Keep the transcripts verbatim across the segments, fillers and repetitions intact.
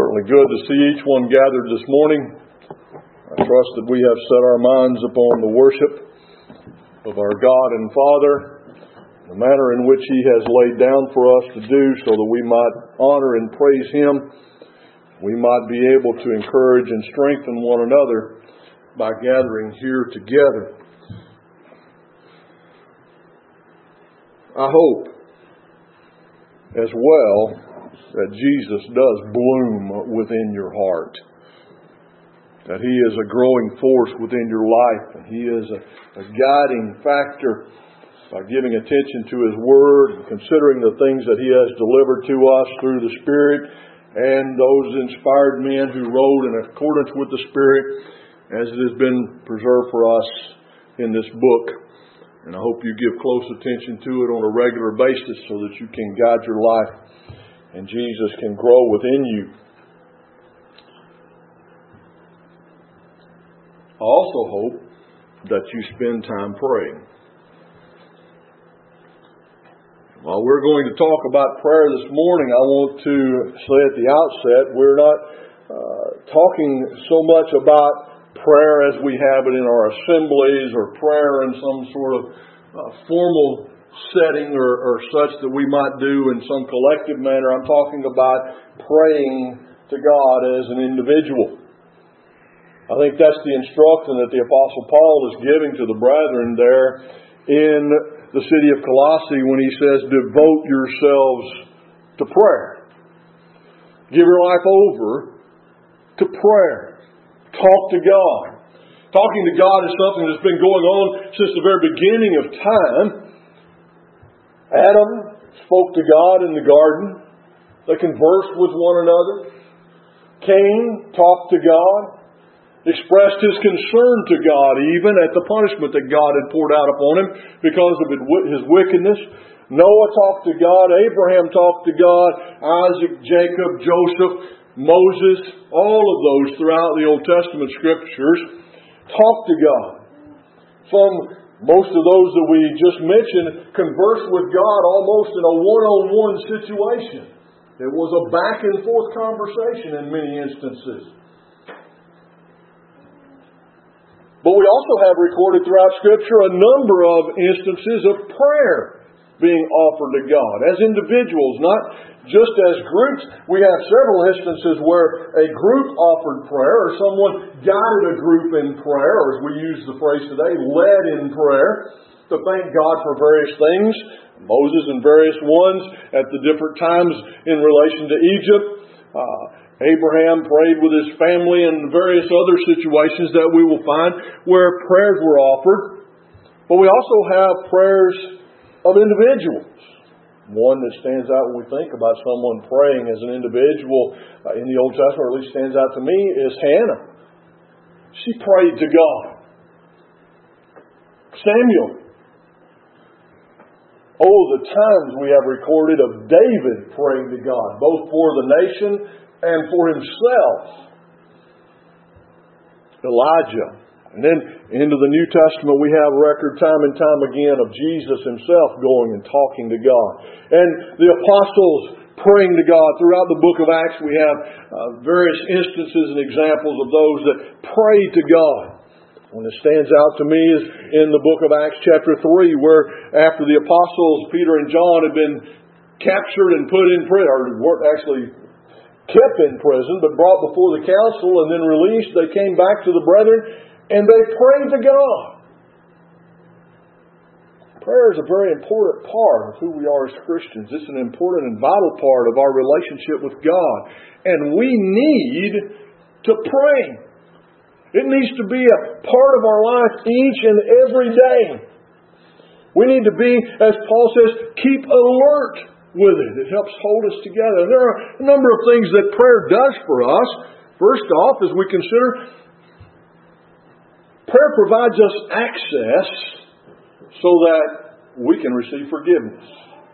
Certainly good to see each one gathered this morning. I trust that we have set our minds upon the worship of our God and Father, the manner in which He has laid down for us to do so that we might honor and praise Him. We might be able to encourage and strengthen one another by gathering here together. I hope as well that Jesus does bloom within your heart. That He is a growing force within your life. And He is a, a guiding factor by giving attention to His Word and considering the things that He has delivered to us through the Spirit and those inspired men who wrote in accordance with the Spirit as it has been preserved for us in this book. And I hope you give close attention to it on a regular basis so that you can guide your life and Jesus can grow within you. I also hope that you spend time praying. While we're going to talk about prayer this morning, I want to say at the outset, we're not uh, talking so much about prayer as we have it in our assemblies or prayer in some sort of uh, formal setting or, or such that we might do in some collective manner. I'm talking about praying to God as an individual. I think that's the instruction that the Apostle Paul is giving to the brethren there in the city of Colossae when he says, devote yourselves to prayer. Give your life over to prayer. Talk to God. Talking to God is something that's been going on since the very beginning of time. Adam spoke to God in the garden. They conversed with one another. Cain talked to God. Expressed his concern to God even at the punishment that God had poured out upon him because of his wickedness. Noah talked to God. Abraham talked to God. Isaac, Jacob, Joseph, Moses, all of those throughout the Old Testament Scriptures talked to God. Some Most of those that we just mentioned conversed with God almost in a one-on-one situation. It was a back-and-forth conversation in many instances. But we also have recorded throughout Scripture a number of instances of prayer being offered to God as individuals, not just as groups. We have several instances where a group offered prayer or someone guided a group in prayer, or as we use the phrase today, led in prayer to thank God for various things. Moses and various ones at the different times in relation to Egypt. Uh, Abraham prayed with his family and various other situations that we will find where prayers were offered. But we also have prayers of individuals. One that stands out when we think about someone praying as an individual uh, in the Old Testament, or at least stands out to me, is Hannah. She prayed to God. Samuel. Oh, the times we have recorded of David praying to God, both for the nation and for himself. Elijah. And then into the New Testament we have record time and time again of Jesus Himself going and talking to God. And the apostles praying to God. Throughout the book of Acts we have uh, various instances and examples of those that pray to God. One that stands out to me is in the book of Acts chapter three, where after the apostles Peter and John had been captured and put in prison, or weren't actually kept in prison, but brought before the council and then released, they came back to the brethren and they prayed to God. Prayer is a very important part of who we are as Christians. It's an important and vital part of our relationship with God. And we need to pray. It needs to be a part of our life each and every day. We need to be, as Paul says, keep alert with it. It helps hold us together. There are a number of things that prayer does for us. First off, as we consider, prayer provides us access so that we can receive forgiveness.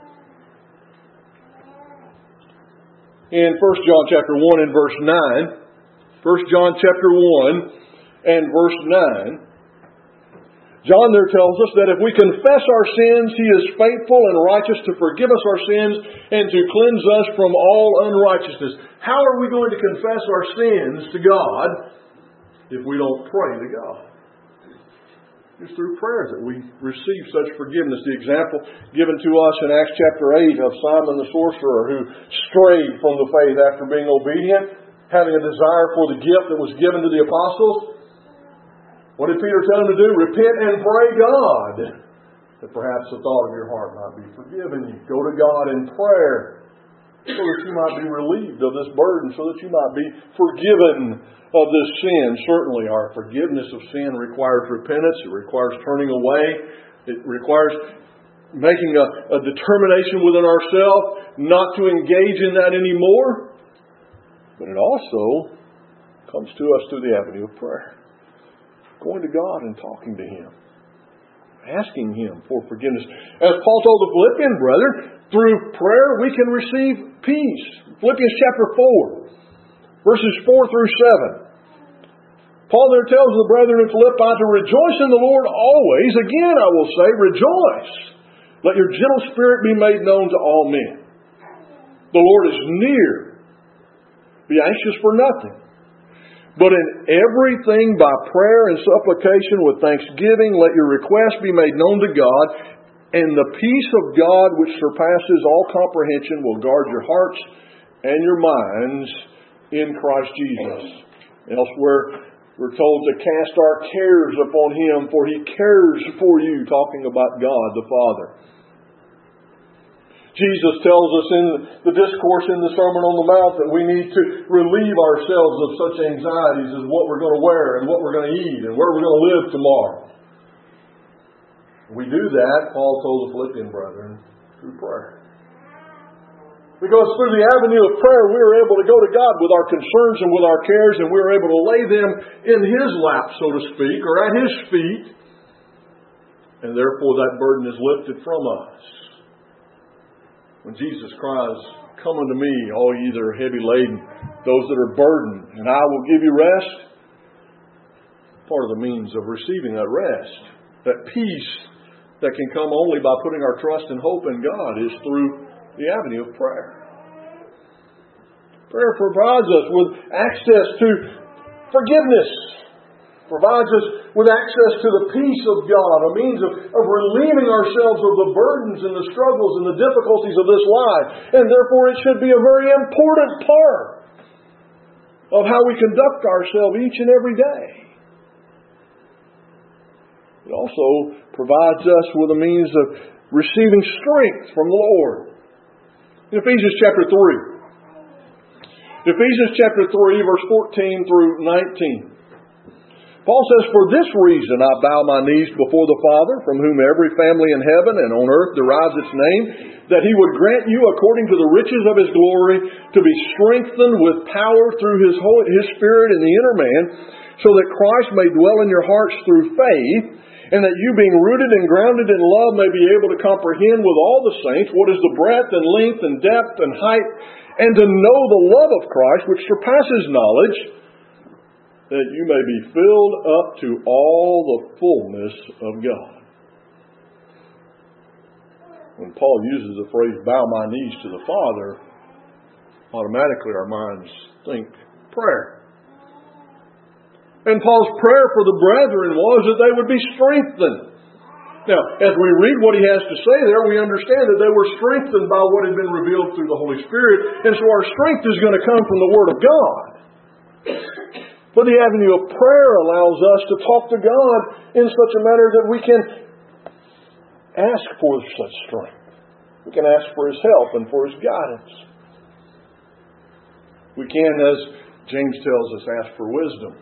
In First John chapter one and verse nine, First John chapter one and verse nine, John there tells us that if we confess our sins, He is faithful and righteous to forgive us our sins and to cleanse us from all unrighteousness. How are we going to confess our sins to God if we don't pray to God? It's through prayer that we receive such forgiveness. The example given to us in Acts chapter eight of Simon the sorcerer who strayed from the faith after being obedient, having a desire for the gift that was given to the apostles. What did Peter tell him to do? Repent and pray God that perhaps the thought of your heart might be forgiven you. Go to God in prayer so that you might be relieved of this burden, so that you might be forgiven of this sin. Certainly our forgiveness of sin requires repentance. It requires turning away. It requires making a, a determination within ourselves not to engage in that anymore. But it also comes to us through the avenue of prayer. Going to God and talking to Him. Asking Him for forgiveness. As Paul told the Philippian brethren, through prayer we can receive peace. Philippians chapter four, verses four through seven. Paul there tells the brethren in Philippi to rejoice in the Lord always. Again I will say, rejoice. Let your gentle spirit be made known to all men. The Lord is near. Be anxious for nothing. But in everything by prayer and supplication with thanksgiving, let your requests be made known to God, and the peace of God which surpasses all comprehension will guard your hearts and your minds in Christ Jesus. Elsewhere, we're told to cast our cares upon Him, for He cares for you, talking about God the Father. Jesus tells us in the discourse in the Sermon on the Mount that we need to relieve ourselves of such anxieties as what we're going to wear and what we're going to eat and where we're going to live tomorrow. We do that, Paul told the Philippian brethren, through prayer. Because through the avenue of prayer we are able to go to God with our concerns and with our cares, and we are able to lay them in His lap, so to speak, or at His feet, and therefore that burden is lifted from us. When Jesus cries, "Come unto me, all ye that are heavy laden, those that are burdened, and I will give you rest," part of the means of receiving that rest, that peace that can come only by putting our trust and hope in God, is through the avenue of prayer. Prayer provides us with access to forgiveness, provides us with access to the peace of God, a means of, of relieving ourselves of the burdens and the struggles and the difficulties of this life. And therefore it should be a very important part of how we conduct ourselves each and every day. It also provides us with a means of receiving strength from the Lord. In Ephesians chapter three. Ephesians chapter three, verse fourteen through nineteen. Paul says, "For this reason I bow my knees before the Father, from whom every family in heaven and on earth derives its name, that He would grant you, according to the riches of His glory, to be strengthened with power through His Holy, His Spirit in the inner man, so that Christ may dwell in your hearts through faith, and that you, being rooted and grounded in love, may be able to comprehend with all the saints what is the breadth and length and depth and height, and to know the love of Christ, which surpasses knowledge, that you may be filled up to all the fullness of God." When Paul uses the phrase, "bow my knees to the Father," automatically our minds think prayer. And Paul's prayer for the brethren was that they would be strengthened. Now, as we read what he has to say there, we understand that they were strengthened by what had been revealed through the Holy Spirit. And so our strength is going to come from the Word of God. But the avenue of prayer allows us to talk to God in such a manner that we can ask for such strength. We can ask for His help and for His guidance. We can, as James tells us, ask for wisdom.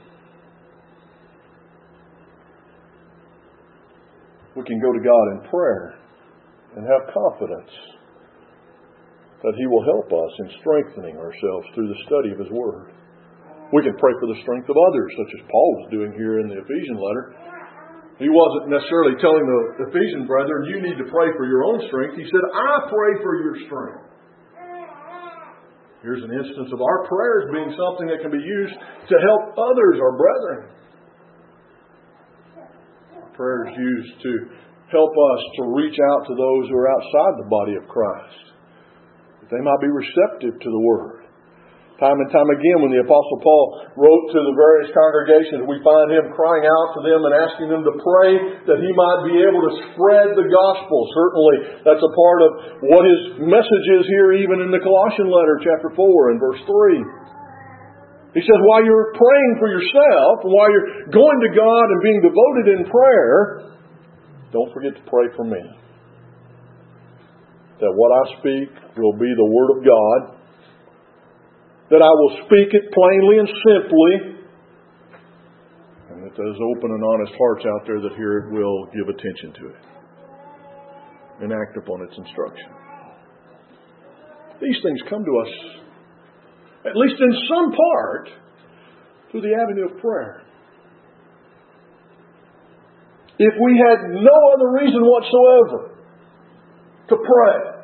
We can go to God in prayer and have confidence that He will help us in strengthening ourselves through the study of His Word. We can pray for the strength of others, such as Paul was doing here in the Ephesian letter. He wasn't necessarily telling the Ephesian brethren, "You need to pray for your own strength." He said, "I pray for your strength." Here's an instance of our prayers being something that can be used to help others, our brethren. Prayer is used to help us to reach out to those who are outside the body of Christ, that they might be receptive to the Word. Time and time again, when the Apostle Paul wrote to the various congregations, we find him crying out to them and asking them to pray that he might be able to spread the gospel. Certainly, that's a part of what his message is here, even in the Colossian letter, chapter four and verse three. He says, while you're praying for yourself, and while you're going to God and being devoted in prayer, don't forget to pray for me. That what I speak will be the Word of God. That I will speak it plainly and simply. And that there's open and honest hearts out there that hear it will give attention to it. And act upon its instruction. These things come to us, at least in some part, through the avenue of prayer. If we had no other reason whatsoever to pray,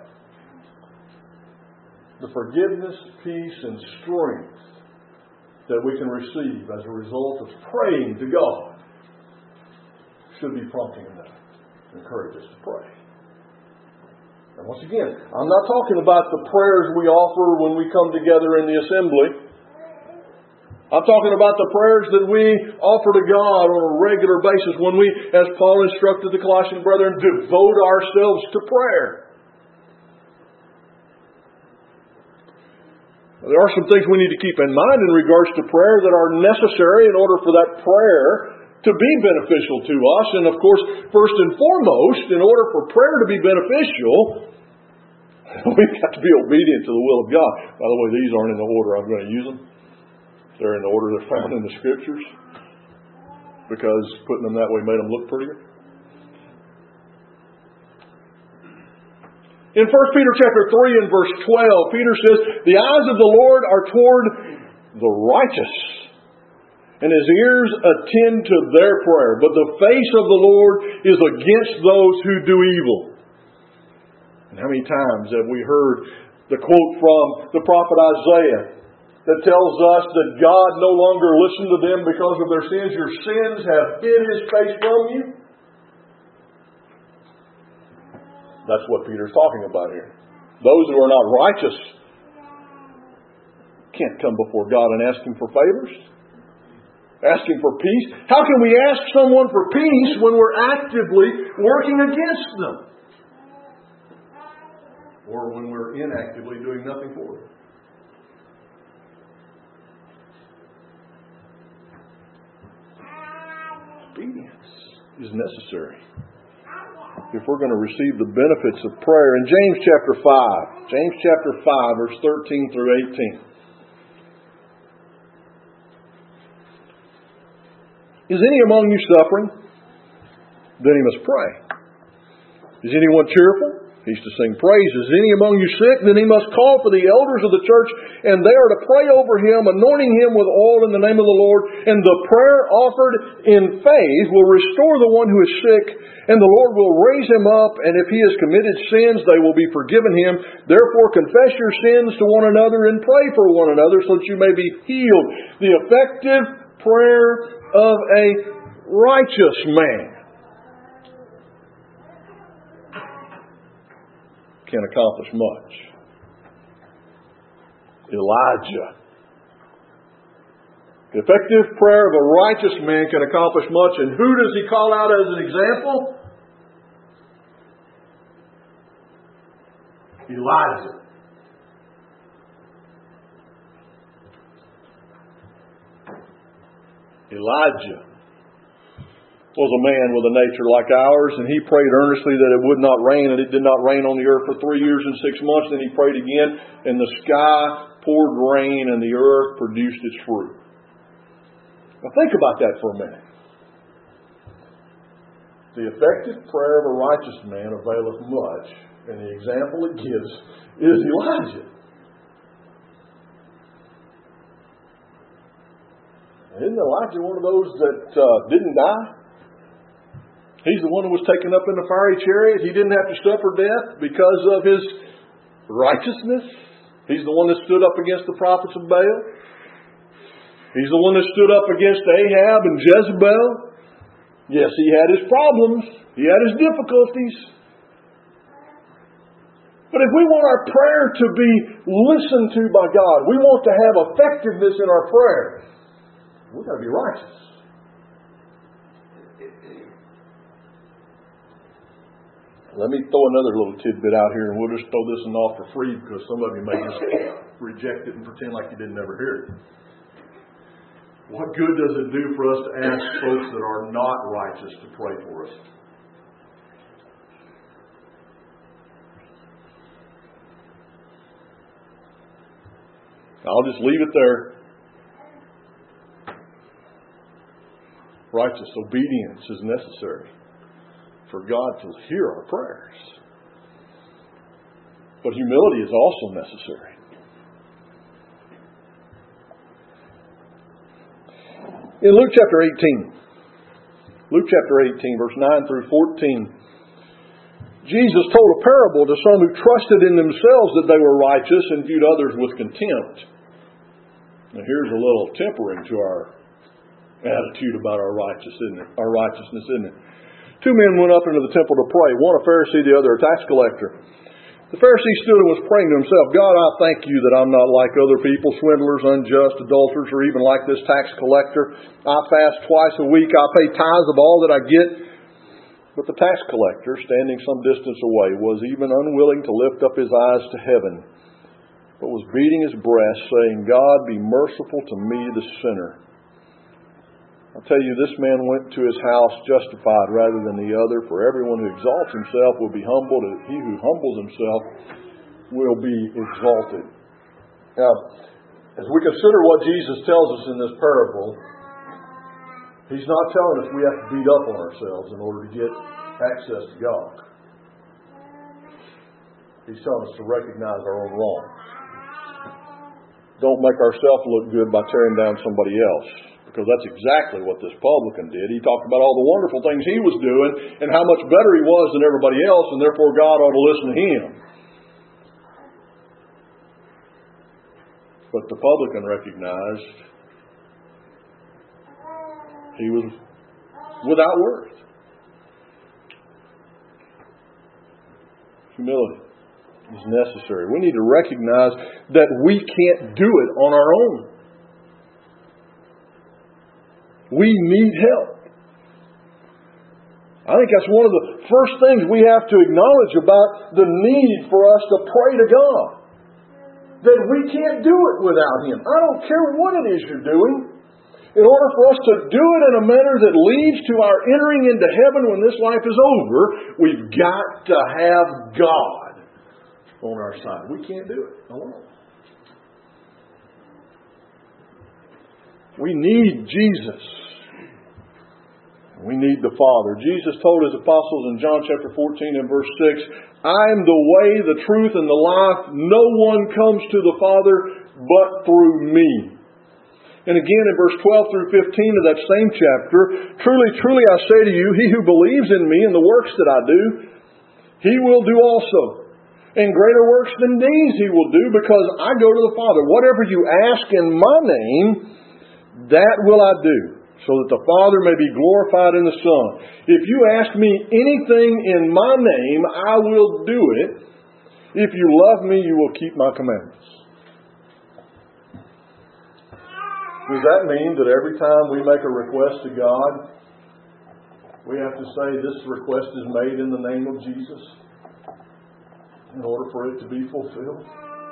the forgiveness, peace, and strength that we can receive as a result of praying to God should be prompting enough to encourage us to pray. And once again, I'm not talking about the prayers we offer when we come together in the assembly. I'm talking about the prayers that we offer to God on a regular basis when we, as Paul instructed the Colossian brethren, devote ourselves to prayer. There are some things we need to keep in mind in regards to prayer that are necessary in order for that prayer to be beneficial to us. And of course, first and foremost, in order for prayer to be beneficial, we've got to be obedient to the will of God. By the way, these aren't in the order I'm going to use them. They're in the order they're found in the Scriptures, because putting them that way made them look prettier. In First Peter chapter three and verse twelve, Peter says, the eyes of the Lord are toward the righteous, and His ears attend to their prayer. But the face of the Lord is against those who do evil. And how many times have we heard the quote from the prophet Isaiah that tells us that God no longer listened to them because of their sins? Your sins have hid His face from you. That's what Peter's talking about here. Those who are not righteous can't come before God and ask Him for favors, ask Him for peace. How can we ask someone for peace when we're actively working against them? Or when we're inactively doing nothing for them? Obedience is necessary if we're going to receive the benefits of prayer. In James chapter five, James chapter five, verse thirteen through eighteen. Is any among you suffering? Then he must pray. Is anyone cheerful? He's to sing praises. Is any among you sick? Then he must call for the elders of the church, and they are to pray over him, anointing him with oil in the name of the Lord. And the prayer offered in faith will restore the one who is sick, and the Lord will raise him up. And if he has committed sins, they will be forgiven him. Therefore confess your sins to one another and pray for one another so that you may be healed. The effective prayer of a righteous man can accomplish much. Elijah. The effective prayer of a righteous man can accomplish much. And who does he call out as an example? Elijah. Elijah was a man with a nature like ours, and he prayed earnestly that it would not rain, and it did not rain on the earth for three years and six months. Then he prayed again, and the sky poured rain, and the earth produced its fruit. Now think about that for a minute. The effective prayer of a righteous man availeth much, and the example it gives is Elijah. Isn't Elijah one of those that uh, didn't die? He's the one who was taken up in the fiery chariot. He didn't have to suffer death because of his righteousness. He's the one that stood up against the prophets of Baal. He's the one that stood up against Ahab and Jezebel. Yes, he had his problems. He had his difficulties. But if we want our prayer to be listened to by God, we want to have effectiveness in our prayer, we've got to be righteous. Let me throw another little tidbit out here, and we'll just throw this one off for free because some of you may just reject it and pretend like you didn't ever hear it. What good does it do for us to ask folks that are not righteous to pray for us? I'll just leave it there. Righteous obedience is necessary for God to hear our prayers. But humility is also necessary. In Luke chapter eighteen, Luke chapter eighteen, verse nine through fourteen, Jesus told a parable to some who trusted in themselves that they were righteous and viewed others with contempt. Now here's a little tempering to our attitude about our righteousness, isn't it? Our righteousness, isn't it? Two men went up into the temple to pray, one a Pharisee, the other a tax collector. The Pharisee stood and was praying to himself, God, I thank you that I'm not like other people, swindlers, unjust, adulterers, or even like this tax collector. I fast twice a week. I pay tithes of all that I get. But the tax collector, standing some distance away, was even unwilling to lift up his eyes to heaven, but was beating his breast, saying, God, be merciful to me, the sinner. I tell you, this man went to his house justified rather than the other, for everyone who exalts himself will be humbled, and he who humbles himself will be exalted. Now, as we consider what Jesus tells us in this parable, He's not telling us we have to beat up on ourselves in order to get access to God. He's telling us to recognize our own wrongs. Don't make ourselves look good by tearing down somebody else. Because that's exactly what this publican did. He talked about all the wonderful things he was doing and how much better he was than everybody else, and therefore God ought to listen to him. But the publican recognized he was without worth. Humility is necessary. We need to recognize that we can't do it on our own. We need help. I think that's one of the first things we have to acknowledge about the need for us to pray to God. That we can't do it without Him. I don't care what it is you're doing. In order for us to do it in a manner that leads to our entering into heaven when this life is over, we've got to have God on our side. We can't do it alone. We need Jesus. We need the Father. Jesus told His apostles in John chapter fourteen and verse six, I am the way, the truth, and the life. No one comes to the Father but through me. And again in verse twelve through fifteen of that same chapter, truly, truly I say to you, he who believes in me and the works that I do, he will do also. And greater works than these he will do, because I go to the Father. Whatever you ask in my name, that will I do, so that the Father may be glorified in the Son. If you ask me anything in my name, I will do it. If you love me, you will keep my commandments. Does that mean that every time we make a request to God, we have to say this request is made in the name of Jesus in order for it to be fulfilled?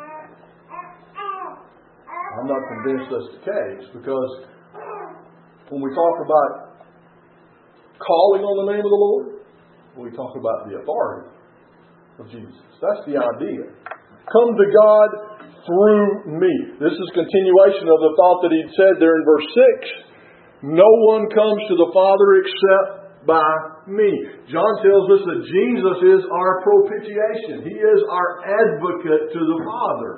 I'm not convinced that's the case, because when we talk about calling on the name of the Lord, we talk about the authority of Jesus. That's the idea. Come to God through me. This is a continuation of the thought that He'd said there in verse six. No one comes to the Father except by me. John tells us that Jesus is our propitiation. He is our advocate to the Father.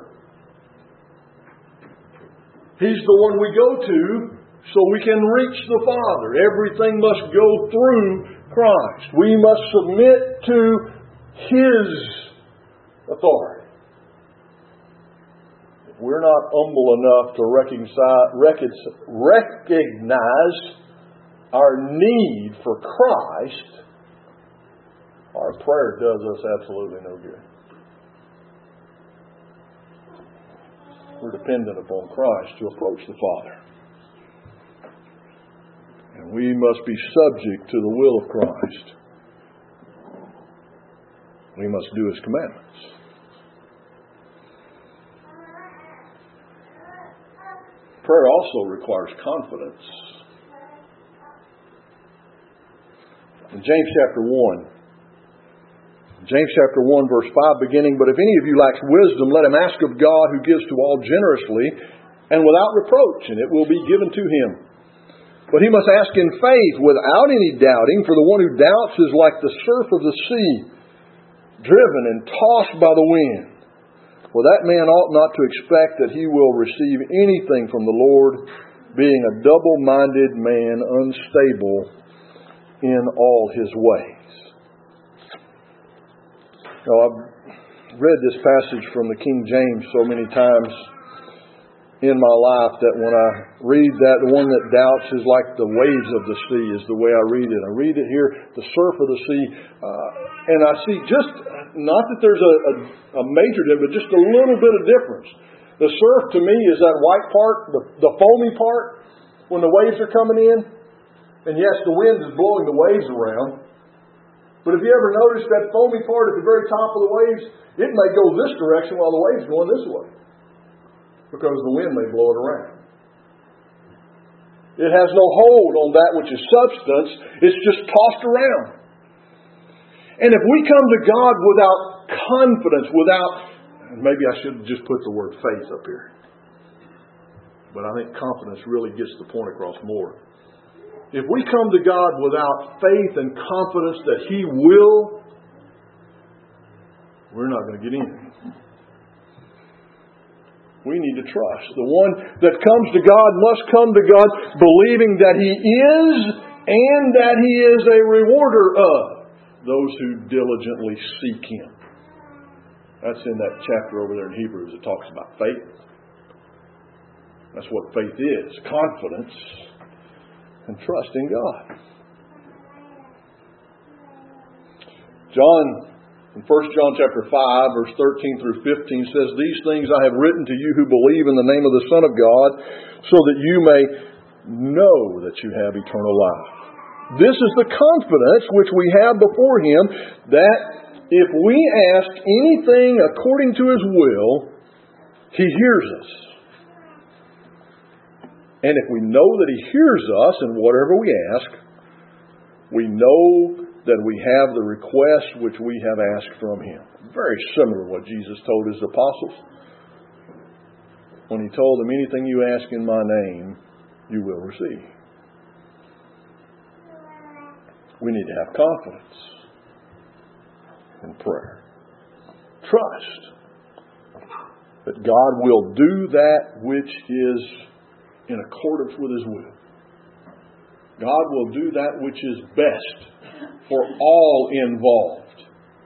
He's the one we go to so we can reach the Father. Everything must go through Christ. We must submit to His authority. If we're not humble enough to recognize our need for Christ, our prayer does us absolutely no good. We're dependent upon Christ to approach the Father. And we must be subject to the will of Christ. We must do His commandments. Prayer also requires confidence. In James chapter one, James chapter one verse five beginning, "But if any of you lacks wisdom, let him ask of God, who gives to all generously and without reproach, and it will be given to him. But he must ask in faith, without any doubting, for the one who doubts is like the surf of the sea, driven and tossed by the wind. For that man ought not to expect that he will receive anything from the Lord, being a double-minded man, unstable in all his ways." Now, I've read this passage from the King James so many times in my life that when I read that, the one that doubts is like the waves of the sea is the way I read it. I read it here, the surf of the sea, uh, and I see just, not that there's a, a, a major difference, but just a little bit of difference. The surf to me is that white part, the, the foamy part, when the waves are coming in. And yes, the wind is blowing the waves around. But if you ever notice that foamy part at the very top of the waves, it may go this direction while the waves going this way, because the wind may blow it around. It has no hold on that which is substance. It's just tossed around. And if we come to God without confidence, without, maybe I should just put the word faith up here, but I think confidence really gets the point across more. If we come to God without faith and confidence that He will, we're not going to get in. We need to trust. The one that comes to God must come to God believing that He is and that He is a rewarder of those who diligently seek Him. That's in that chapter over there in Hebrews. It talks about faith. That's what faith is. Confidence and trust in God. John, in First John chapter five, verse thirteen through fifteen says, "These things I have written to you who believe in the name of the Son of God, so that you may know that you have eternal life. This is the confidence which we have before Him, that if we ask anything according to His will, He hears us. And if we know that He hears us in whatever we ask, we know that we have the request which we have asked from Him." Very similar to what Jesus told His apostles when He told them, "Anything you ask in my name, you will receive." We need to have confidence in prayer. Trust that God will do that which is in accordance with His will. God will do that which is best for all involved.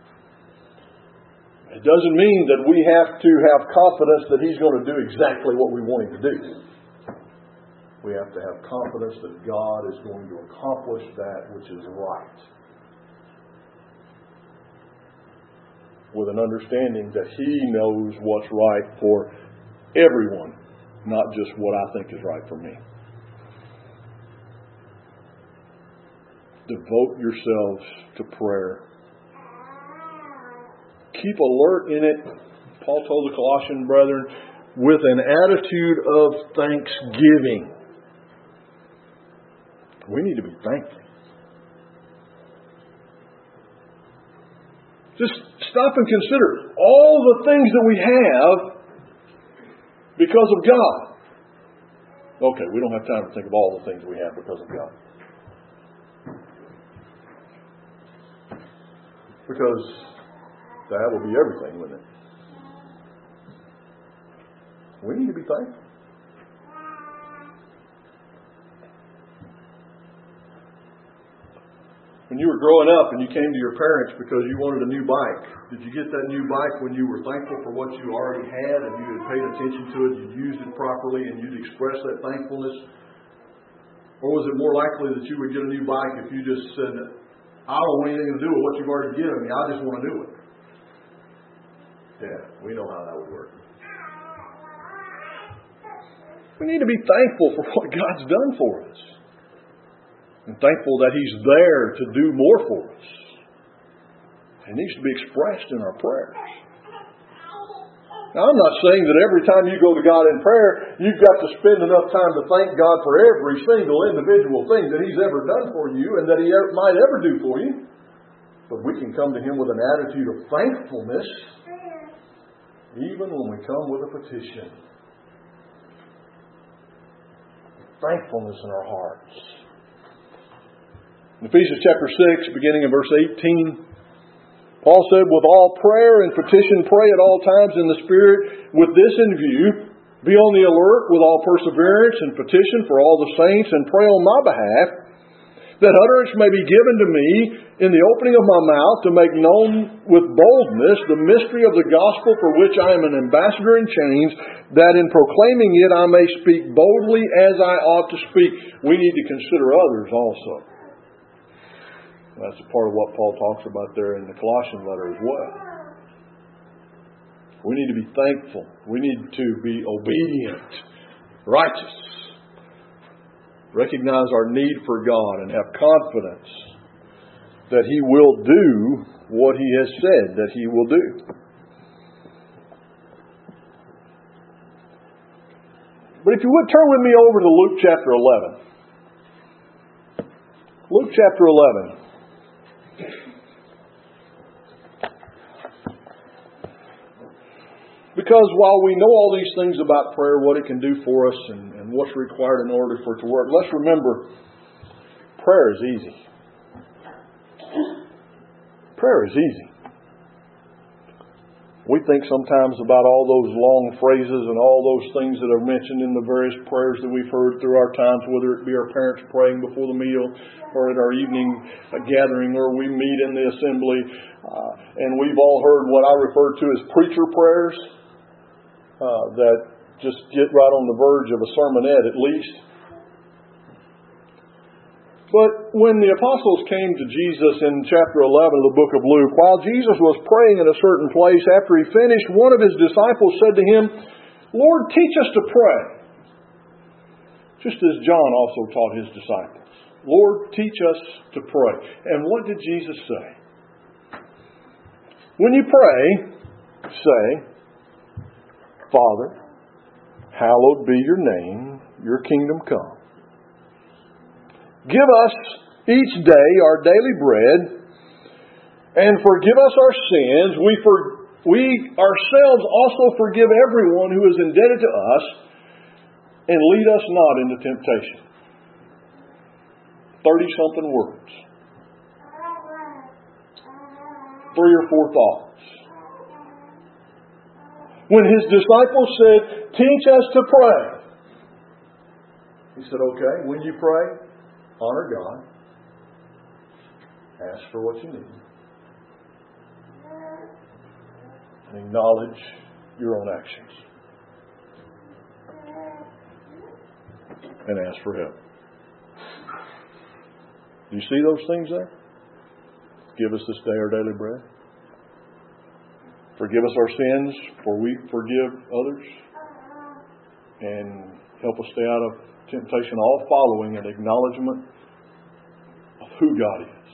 It doesn't mean that we have to have confidence that He's going to do exactly what we want Him to do. We have to have confidence that God is going to accomplish that which is right, with an understanding that He knows what's right for everyone, not just what I think is right for me. Devote yourselves to prayer. Keep alert in it. Paul told the Colossian brethren, with an attitude of thanksgiving. We need to be thankful. Just stop and consider all the things that we have because of God. Okay, we don't have time to think of all the things we have because of God. Because that will be everything, wouldn't it? We need to be thankful. When you were growing up and you came to your parents because you wanted a new bike, did you get that new bike when you were thankful for what you already had and you had paid attention to it, you'd used it properly, and you'd expressed that thankfulness? Or was it more likely that you would get a new bike if you just said, I don't want anything to do with what you've already given me, I just want a new one? Yeah, we know how that would work. We need to be thankful for what God's done for us. And thankful that He's there to do more for us. It needs to be expressed in our prayers. Now, I'm not saying that every time you go to God in prayer, you've got to spend enough time to thank God for every single individual thing that He's ever done for you and that He ever, might ever do for you. But we can come to Him with an attitude of thankfulness, even when we come with a petition. Thankfulness in our hearts. In Ephesians chapter six, beginning in verse eighteen, Paul said, with all prayer and petition, pray at all times in the Spirit, with this in view, be on the alert with all perseverance and petition for all the saints, and pray on my behalf, that utterance may be given to me in the opening of my mouth to make known with boldness the mystery of the gospel for which I am an ambassador in chains, that in proclaiming it I may speak boldly as I ought to speak. We need to consider others also. That's a part of what Paul talks about there in the Colossian letter as well. We need to be thankful. We need to be obedient, righteous. Recognize our need for God and have confidence that He will do what He has said that He will do. But if you would turn with me over to Luke chapter eleven. Luke chapter eleven. Because while we know all these things about prayer, what it can do for us and, and what's required in order for it to work, let's remember, prayer is easy. Prayer is easy. We think sometimes about all those long phrases and all those things that are mentioned in the various prayers that we've heard through our times, whether it be our parents praying before the meal or at our evening gathering or we meet in the assembly. Uh, and we've all heard what I refer to as preacher prayers uh, that just get right on the verge of a sermonette at least. But when the apostles came to Jesus in chapter eleven of the book of Luke, while Jesus was praying in a certain place, after He finished, one of His disciples said to Him, Lord, teach us to pray. Just as John also taught his disciples. Lord, teach us to pray. And what did Jesus say? When you pray, say, Father, hallowed be your name, your kingdom come. Give us each day our daily bread, and forgive us our sins. We, for, we ourselves also forgive everyone who is indebted to us, and lead us not into temptation. Thirty-something words. Three or four thoughts. When His disciples said, teach us to pray, He said, okay, when you pray, honor God. Ask for what you need. And acknowledge your own actions. And ask for help. Do you see those things there? Give us this day our daily bread. Forgive us our sins, for we forgive others. And help us stay out of temptation, all following an acknowledgement of who God is.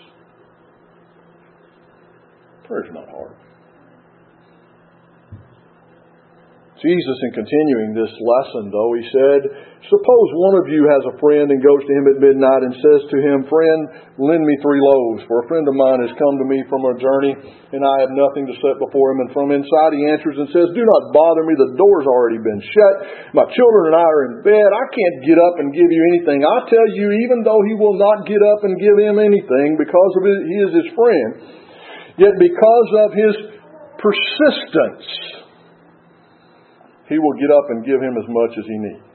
Prayer is not hard. Jesus, in continuing this lesson, though, He said, suppose one of you has a friend and goes to him at midnight and says to him, Friend, lend me three loaves, for a friend of mine has come to me from a journey, and I have nothing to set before him. And from inside he answers and says, Do not bother me, the door's already been shut. My children and I are in bed. I can't get up and give you anything. I tell you, even though he will not get up and give him anything because of his, he is his friend, yet because of his persistence, he will get up and give him as much as he needs.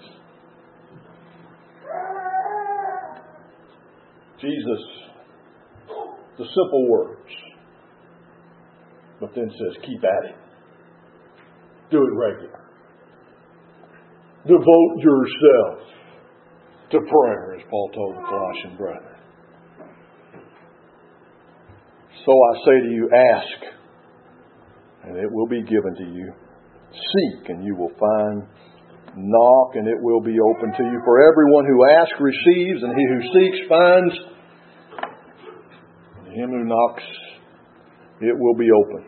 Jesus, the simple words, but then says, keep at it. Do it regular. Devote yourself to prayer, as Paul told the Colossian brethren. So I say to you, ask, and it will be given to you. Seek, and you will find. Knock, and it will be open to you. For everyone who asks receives, and he who seeks finds. And him who knocks, it will be open.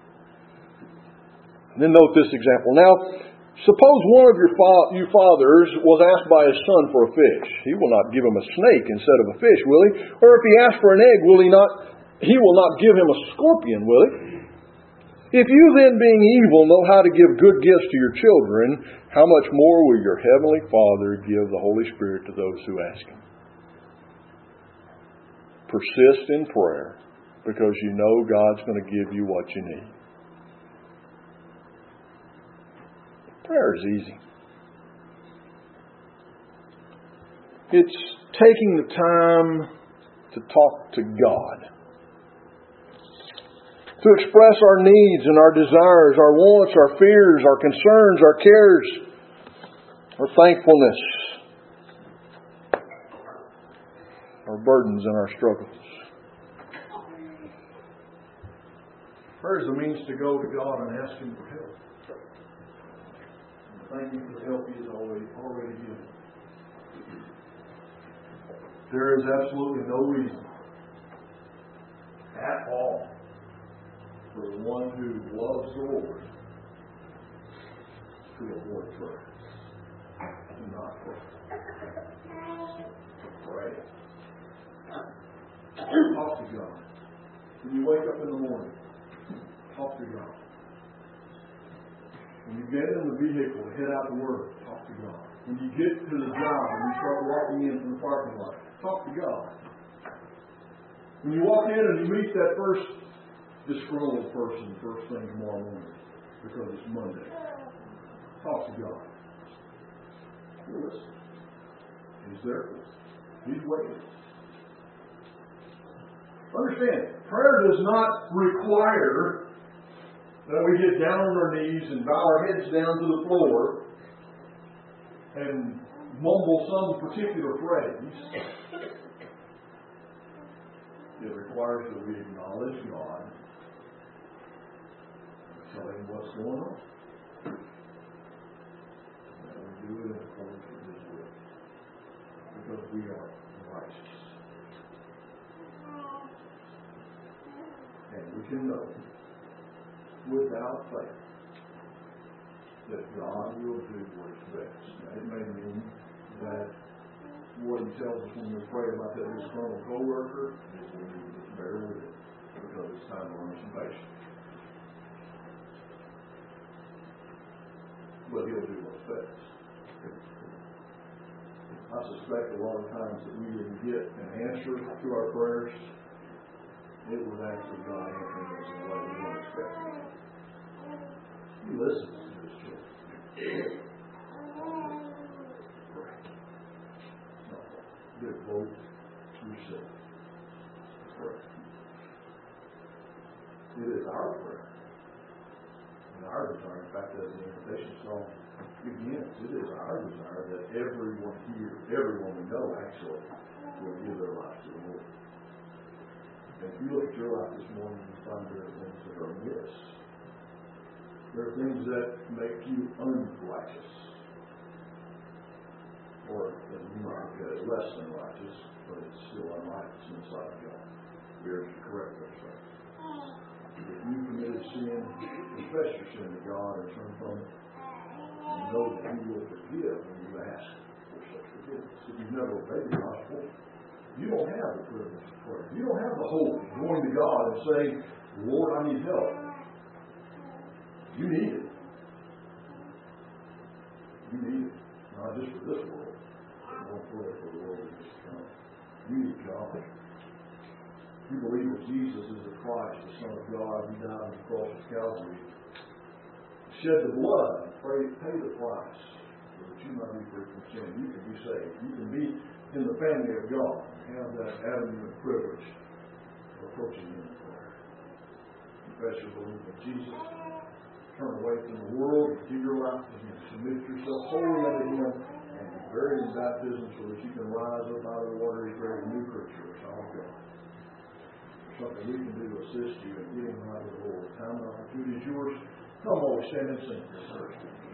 And then note this example. Now, suppose one of your fa- you fathers was asked by his son for a fish. He will not give him a snake instead of a fish, will he? Or if he asks for an egg, will he not? He will not give him a scorpion, will he? If you then, being evil, know how to give good gifts to your children, how much more will your heavenly Father give the Holy Spirit to those who ask Him? Persist in prayer, because you know God's going to give you what you need. Prayer is easy. It's taking the time to talk to God. To express our needs and our desires, our wants, our fears, our concerns, our cares, our thankfulness, our burdens and our struggles. Prayer is a means to go to God and ask Him for help. And thank Him for the help He has already, already given. There is absolutely no reason at all for the one who loves the Lord to avoid prayer. Do not pray. Pray. Talk to God. When you wake up in the morning, talk to God. When you get in the vehicle to head out to work, talk to God. When you get to the job and you start walking in from the parking lot, talk to God. When you walk in and you meet that first disgruntled person first thing tomorrow morning because it's Monday, talk to God. He'll listen. He's there for us. He's waiting. Understand, prayer does not require that we get down on our knees and bow our heads down to the floor and mumble some particular phrase. It requires that we acknowledge God and tell Him what's going on. And we do it in accordance with His will. Because we are righteous. And we can know without faith that God will do what's best. Now, it may mean that what He tells us when we pray about that disgruntled co-worker is we need to just bear with it because it's time to learn some patience. But He'll do what's best. I suspect a lot of times that we didn't get an answer to our prayers. It was actually God answering us in a way we weren't expecting. He listens to His children. Pray. No. Devote yourself. Pray. It is our prayer. And our desire, in fact, as the invitation song begins, it is our desire that everyone here, everyone we know actually, will give their life to the Lord. And if you look at your life this morning, you find there are things that are amiss. There are things that make you unrighteous. Or, as you might look at it, less than righteous, but it's still unrighteous in the sight of God. We are to correct those things. If you committed sin, confess your sin to God and turn from it. And know that He will forgive when you ask for such forgiveness. If you've never obeyed the gospel, you don't have the privilege of prayer. You don't have the hope of going to God and saying, Lord, I need help. You need it. You need it. Not just for this world, but more for the world that is to come. You need God. You believe that Jesus is the Christ, the Son of God, who died on the cross of Calvary, shed the blood, and pay, pay the price so that you might be free from sin. You can be saved. You can be in the family of God and have that avenue of privilege of approaching Him in prayer. Confess your belief in Jesus. Turn away from the world and give your life to Him. Submit yourself wholly unto Him and be buried in baptism so that you can rise up out of the water and create a new creature. It's all God. There's something we can do to assist you in getting right with the Lord. Time and opportunity is yours. Come on, stand and sing this first.